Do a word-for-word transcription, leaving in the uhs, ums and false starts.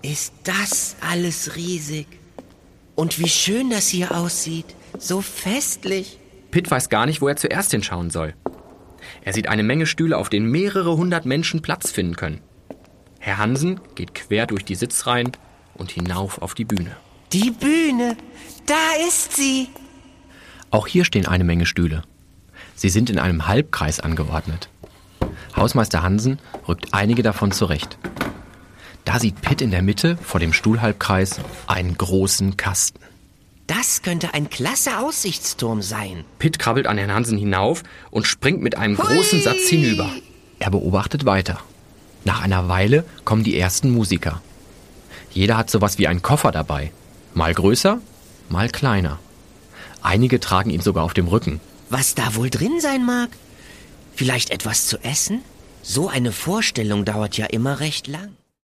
Ist das alles riesig? Und wie schön das hier aussieht. So festlich. Pitt weiß gar nicht, wo er zuerst hinschauen soll. Er sieht eine Menge Stühle, auf denen mehrere hundert Menschen Platz finden können. Herr Hansen geht quer durch die Sitzreihen und hinauf auf die Bühne. Die Bühne, da ist sie. Auch hier stehen eine Menge Stühle. Sie sind in einem Halbkreis angeordnet. Hausmeister Hansen rückt einige davon zurecht. Da sieht Pitt in der Mitte vor dem Stuhlhalbkreis einen großen Kasten. Das könnte ein klasse Aussichtsturm sein. Pitt krabbelt an Herrn Hansen hinauf und springt mit einem Hui! großen Satz hinüber. Er beobachtet weiter. Nach einer Weile kommen die ersten Musiker. Jeder hat sowas wie einen Koffer dabei. Mal größer, mal kleiner. Einige tragen ihn sogar auf dem Rücken. Was da wohl drin sein mag? Vielleicht etwas zu essen? So eine Vorstellung dauert ja immer recht lang.